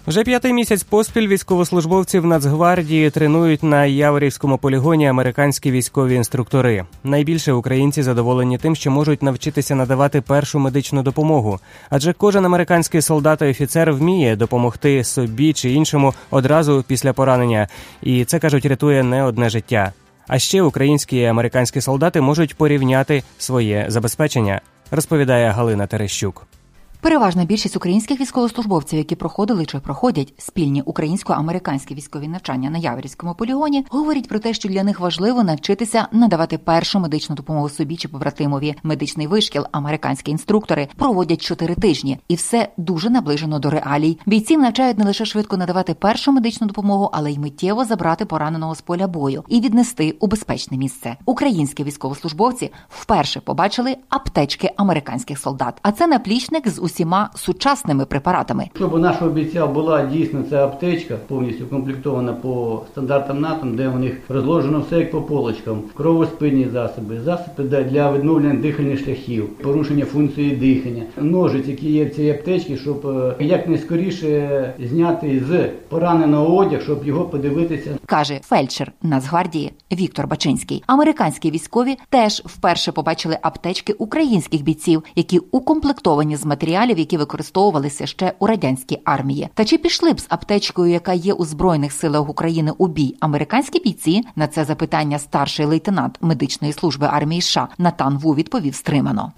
Вже 5-й місяць поспіль військовослужбовців Нацгвардії тренують на Яворівському полігоні американські військові інструктори. Найбільше українці задоволені тим, що можуть навчитися надавати першу медичну допомогу. Адже кожен американський солдат і офіцер вміє допомогти собі чи іншому одразу після поранення. І це, кажуть, рятує не одне життя. А ще українські і американські солдати можуть порівняти своє забезпечення, розповідає Галина Терещук. Переважна більшість українських військовослужбовців, які проходили чи проходять спільні українсько-американські військові навчання на Яворівському полігоні, говорять про те, що для них важливо навчитися надавати першу медичну допомогу собі чи побратимові. Медичний вишкіл американські інструктори проводять 4 тижні. І все дуже наближено до реалій. Бійців навчають не лише швидко надавати першу медичну допомогу, але й миттєво забрати пораненого з поля бою і віднести у безпечне місце. Українські військовослужбовці вперше побачили аптечки американських солдат. А це наплічник з усіма сучасними препаратами. Щоб у нашого бійця була дійсно ця аптечка, повністю комплектована по стандартам НАТО, де у них розложено все як по полочкам. Кровоспинні засоби для відновлення дихальних шляхів, порушення функції дихання, ножиці, які є в цій аптечці, щоб якнайскоріше зняти з пораненого одяг, щоб його подивитися. Каже фельдшер Нацгвардії Віктор Бачинський. Американські військові теж вперше побачили аптечки українських бійців, які укомплектовані з матеріалів, які використовувалися ще у радянській армії. Та чи пішли б з аптечкою, яка є у Збройних силах України, у бій американські бійці? На це запитання старший лейтенант медичної служби армії США Натан Ву відповів стримано.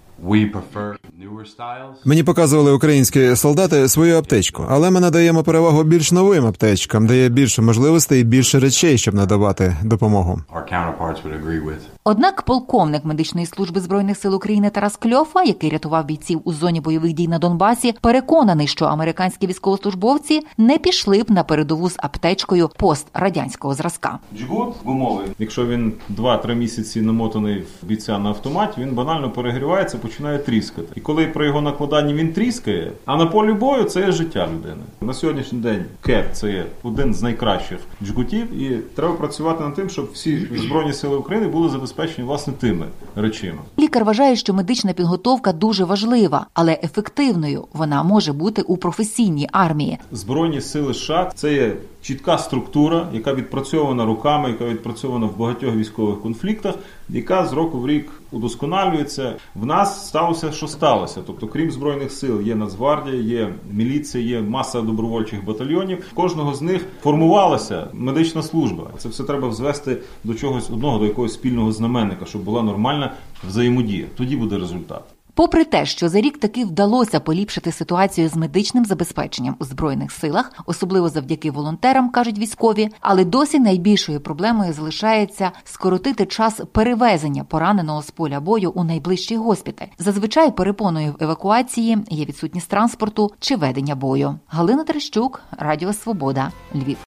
Мені показували українські солдати свою аптечку, але ми надаємо перевагу більш новим аптечкам, де є більше можливостей і більше речей, щоб надавати допомогу. Однак полковник медичної служби Збройних сил України Тарас Кльофа, який рятував бійців у зоні бойових дій на Донбасі, переконаний, що американські військовослужбовці не пішли б на передову з аптечкою пострадянського зразка. Джгут гумовий. Якщо він 2-3 місяці намотаний в бійця на автоматі, він банально перегрівається, починає тріскати. І коли при його накладанні він тріскає, а на полі бою це є життя людини. На сьогоднішній день КЕП – це є один з найкращих джгутів, і треба працювати над тим, щоб всі Збройні сили України були забезпечені, власне, тими речами. Лікар вважає, що медична підготовка дуже важлива, але ефективною вона може бути у професійній армії. Збройні сили США – це є чітка структура, яка відпрацьована роками, яка відпрацьована в багатьох військових конфліктах, яка з року в рік удосконалюється. В нас сталося, що сталося. Тобто, крім Збройних сил, є Нацгвардія, є міліція, є маса добровольчих батальйонів. В кожного з них формувалася медична служба. Це все треба звести до чогось одного, до якогось спільного знаменника, щоб була нормальна взаємодія. Тоді буде результат. Попри те, що за рік таки вдалося поліпшити ситуацію з медичним забезпеченням у Збройних силах, особливо завдяки волонтерам, кажуть військові, але досі найбільшою проблемою залишається скоротити час перевезення пораненого з поля бою у найближчий госпіталь. Зазвичай перепоною в евакуації є відсутність транспорту чи ведення бою. Галина Терещук, Радіо Свобода, Львів.